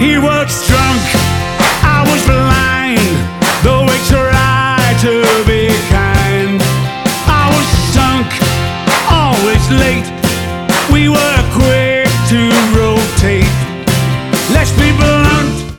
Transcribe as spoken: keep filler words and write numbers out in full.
He was drunk, I was blind, though we tried to be kind. I was sunk, always late,